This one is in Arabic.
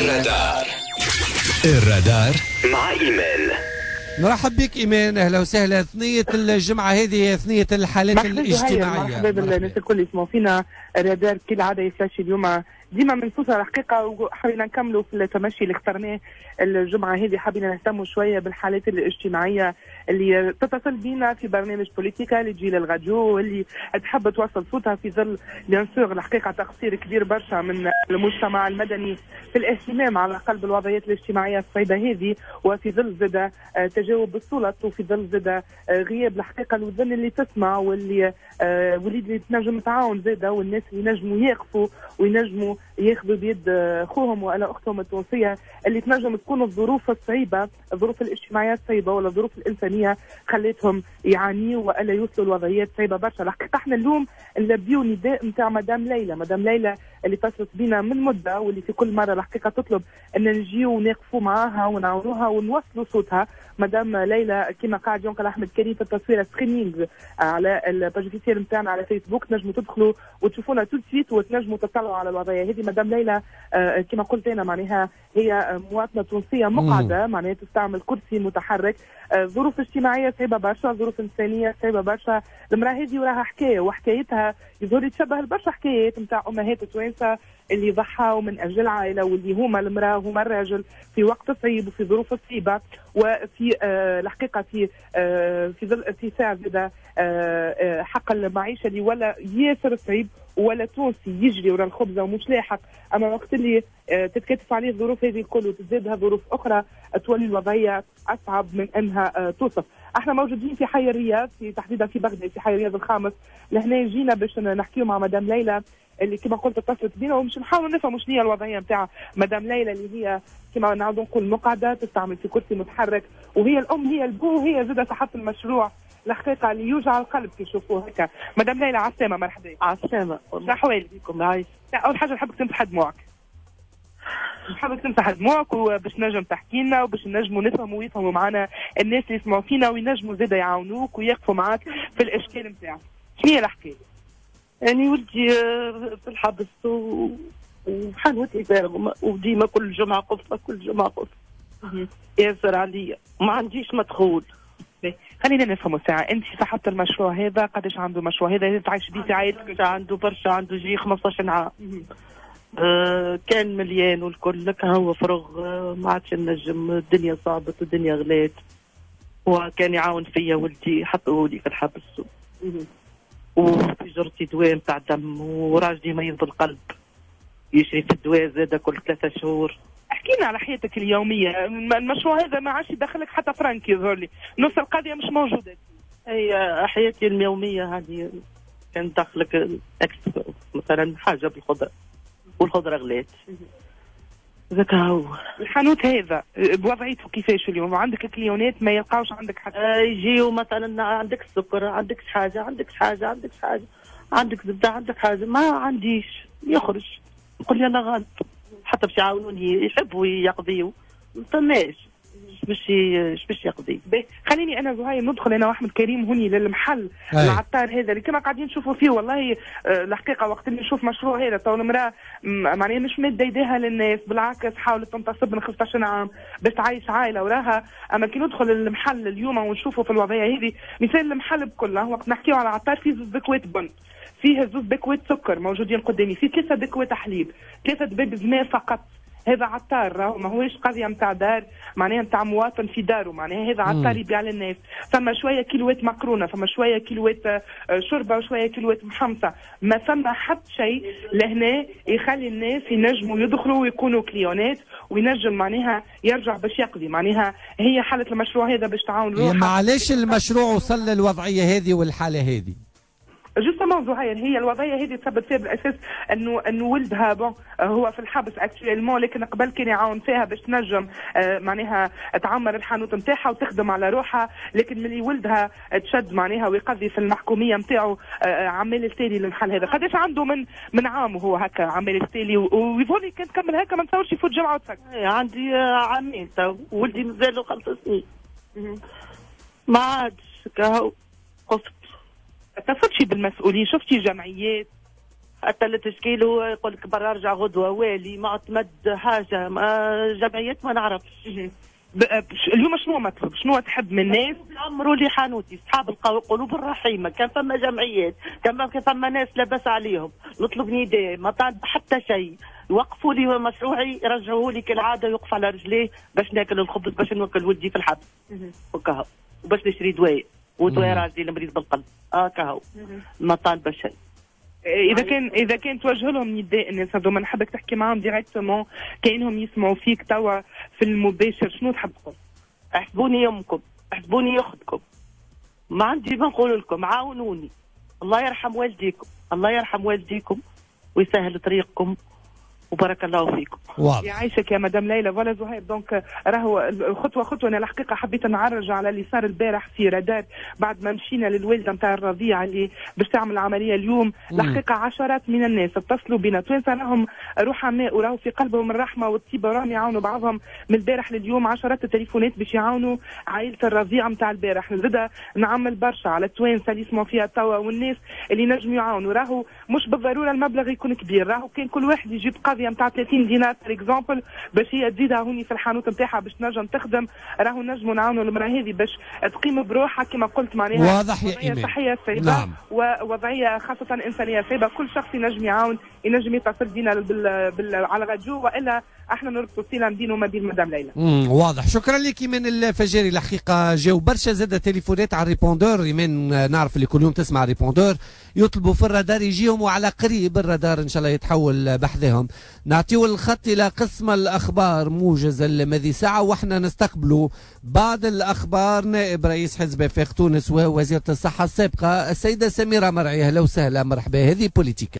الرادار مع إيمان. نرحب بك إيمان، أهلا وسهلا. ثنية الجمعة هذه هي ثنية الحالات الاجتماعية. مرحبا بالناس الكل يسمعوا فينا. الرادار كالعادة يفلاش اليوم ديما من صوتها الحقيقة، وحبينا نكملوا في التمشي اللي اخترناه الجمعة هذه. حبينا نهتموا شوية بالحالات الاجتماعية اللي تتصل بينا في برنامج بوليتيكا اللي تجي للراديو، اللي تحب توصل صوتها في ظل بيان سور الحقيقة تقصير كبير برشا من المجتمع المدني في الاهتمام على الأقل بالوضعيات الاجتماعية الصعيبة هذه، وفي ظل زادة تجاوب السلط، وفي ظل زادة غياب الحقيقة الوزن اللي تسمع واللي اللي تنجم تعاون زادة، والناس اللي ينجموا يقفوا وينجموا ياخذوا بيد اخوهم ولا اختهم التونسيه اللي تنجم تكون الظروف الصعيبه، الظروف الاجتماعيه الصعيبه ولا الظروف الانسانيه خلتهم يعانيوا والا يوصلوا لوضعيات صعيبه برشا. الحقيقه احنا اليوم نلبيو نداء نتاع مدام ليلى اللي اتصلت بينا من مده، واللي في كل مره الحقيقه تطلب ان نجيو ونقفوا معاها ونعاونوها ونوصلوا صوتها. مدام ليلى كما قاعد ينقل احمد كريم في التصوير ستريمينغ على الباج اوفيسيال نتاعنا على فيسبوك، تنجموا تدخلوا وتشوفونا تو سيت وتنجموا تطلعوا على الوضعيه هذه. مدام ليلى كما قلت انا معناها هي مواطنه تونسيه مقعده، معناها تستعمل كرسي متحرك، ظروف اجتماعيه صعيبه برشا، ظروف انسانيه صعيبه برشا. المراه هذه وراها حكايه، وحكايتها يظهر تشبه برشا حكايات نتاع امهات توانسه اللي ضحاوا من اجل العائله، واللي هما المراه هما الراجل في وقت صعيب وفي ظروف صعيبه، وفي الحقيقه في ساعه زاده حق المعيشه اللي ولا ياسر صعيب، ولا تونسي يجري ورا الخبزه ومش لاحق، اما وقت اللي تتكاتف عليه الظروف هذه الكل وتزيدها ظروف اخرى تولي الوضعيه اصعب من انها توصف. احنا موجودين في حي الرياض، في تحديدا في بغداد، في حي الرياض الخامس. لهنا جينا باش نحكيو مع مدام ليلى اللي كما قلت اتصلت بينا، ومش نحاول نفهموا شنو هي الوضعيه نتاع مدام ليلى اللي هي كما نعاودو نقول مقعده تستعمل في كرسي متحرك، وهي الام هي البو وهي زاده صاحبه المشروع الحقيقه اللي يوجع القلب كي نشوفوه هكا. مدام ليلى عسلامه، مرحبا. عسلامه. شنو احوالك؟ بكم عايش. اول حاجه نحبك تمسح دموعك، نحبك تمسح دموعك وباش نجم تحكي لنا وباش نجموا نفهموا ويفهموا معنا الناس اللي يسمعوا فينا وينجموا زاده يعاونوك ويقفوا معاك في الاشكال نتاعك. شنو هي الحكايه؟ يعني ولدي في الحبس وحانوتي فارغه، وديما كل جمعه قصه كل جمعه قصه. ياسر عليا ما عنديش مدخول. خلينا نفهموا ساعة، انت صاحبة المشروع هذا قداش عنده المشروع هذا؟ تعيش بيه في عائلتك؟ عنده برشا، عنده جي 15 عام. كان مليان والكل، لك هو فرغ، ما عادش نجم، الدنيا صعبت والدنيا غلات، وكان يعاون فيا ولدي حطوه لي في الحبس. وفي جرتي دواء نتاع دم، وراجلي مريض القلب يشري في الدواء زاد كل 3 شهور. احكي لنا على حياتك اليوميه. المشروع هذا ما عادش يدخلك حتى فرنك يظهر لي، نص القضيه مش موجوده. هي حياتي اليوميه هذه كان دخلك مثلا حاجه بالخضره، والخضره غلات. ذاك هو الحانوت هذا بوضعيته كيفاش اليوم؟ عندك كليونات ما يلقاوش عندك حتى يجيو مثلا عندك السكر، عندك حاجه، عندك حاجه، عندك حاجه، عندك زبده، عندك حاجه، ما عنديش. يخرج يقول لي انا غلط، حتى باش يعاونوني يحبوا يقضيوا ما فماش باش يقضي. خليني انا زهير ندخل انا واحمد كريم هوني للمحل العطار هذا اللي كما قاعدين نشوفوا فيه. والله الحقيقه وقت اللي نشوف مشروع هذا تو المراه معناها مش ماده يديها للناس، بالعكس حاولت تنتصب من 15 عام باش تعيش عائله وراها. اما كي ندخل المحل اليوم ونشوفوا في الوضعيه هذه، مثال المحل بكله وقت نحكيو على عطار فيه زوز بكوات بن، فيه زوز بكوات سكر موجودين قدامي، فيه 3 بكوات حليب، 3 دبابز ماء فقط. هذا عطار راهو ما هوش قضيه نتاع دار، معناها نتاع مواطن في داره، معناها هذا عطار يبيع للناس. فما شويه كيلوات مقرونه، فما شويه كيلوات شوربه وشويه كيلوات محمصه، ما فما حتى شيء لهنا يخلي الناس ينجموا يدخلوا ويكونوا كليونات وينجم معناها يرجع باش يقضي. معناها هي حاله المشروع هذا باش تعاون روحها. معلش المشروع وصل للوضعيه هذه والحاله هذه جوستومون زهير، هي الوضعيه هذه تثبت فيها بالاساس انه ولدها هو في الحبس اكتويلمون، لكن قبل كان يعاون فيها باش تنجم معناها تعمر الحانوت نتاعها وتخدم على روحها، لكن ملي ولدها تشد معناها ويقضي في المحكوميه نتاعو عمال التالي للمحل هذا. قداش عنده من عام وهو هكا عمال التالي؟ ويظهر لي كان تكمل هكا ما نتصورش يفوت جمعه وتفك. عندي عامين تو، ولدي مازال له 5 سنين. ما عادش كهو قفت. اتصلتي بالمسؤولين؟ شفتي جمعيات؟ حتى التشكيل يقول لك برا ارجع غدوه والي ما تمد حاجه جمعيات ما نعرفش. اليوم شنو مطلب؟ شنو تحب من الناس؟ عمروا لي حانوتي اصحاب القلوب الرحيمه، كان فما جمعيات، كان فما ناس لاباس عليهم، نطلب نداء ما طالب حتى شيء، يوقفوا لي مشروعي يرجعوا لي كالعاده يوقف على رجليه باش ناكل الخبز باش نوكل ولدي في الحبس وكهو، وباش نشري دواء ودواء راجلي المريض بالقلب كهو ما طالبه شيء. اذا كان توجه لهم نداء الناس هذوما نحبك تحكي معاهم ديريكتومون كانهم يسمعوا فيك توا في المباشر، شنو تحب تقول؟ احسبوني يمكم، احسبوني اختكم، ما عندي ما نقول لكم، عاونوني، الله يرحم والديكم، الله يرحم والديكم ويسهل طريقكم وبارك الله فيكم. واضح. يعيشك يا مدام ليلى. فوالا زهير، دونك راهو خطوه خطوه. انا الحقيقه حبيت نعرج على اللي صار البارح في رادار بعد ما مشينا للوالده نتاع الرضيع اللي باش تعمل العمليه اليوم. الحقيقه عشرات من الناس اتصلوا بنا، توانسه راهم رحماء وراهو في قلبهم الرحمه والطيبه، راهم يعاونوا بعضهم من البارح لليوم، عشرات التليفونات باش يعاونوا عائله الرضيع نتاع البارح. زاد نعمل برشا على التوانسه اللي يسمعوا فيها توا والناس اللي نجموا يعاونوا. راهو مش بالضروره المبلغ يكون كبير، راهو كان كل واحد يجيب قضيه نتاع 30 دينار بار اكزومبل باش هي تزيدها هوني في الحانوت نتاعها باش تنجم تخدم، راهو نجموا نعاونوا المراه هذه باش تقيم بروحها كما قلت معناها واضح يا إيمان. صحيه صعيبه. نعم. ووضعيه خاصه انسانيه صعيبه. كل شخص ينجم يعاون، ينجم يتصل بينا على الراديو، والا احنا نربطوا صله بينه وما بين مدام ليلى. واضح. شكرا لك ايمان الفجاري. الحقيقه جاو برشا زاد تليفونات على الريبوندور. ايمان نعرف اللي كل يوم تسمع الريبوندور يطلبوا في الرادار يجيهم، وعلى قريب الرادار ان شاء الله يتحول بحثهم. نعطيو الخط الى قسم الاخبار موجز الماضي ساعه، واحنا نستقبلوا بعض الاخبار. نائب رئيس حزب وفاق تونس ووزيره الصحه السابقه السيده سميره مرعي، اهلا وسهلا، مرحبا. هذه بوليتيكا.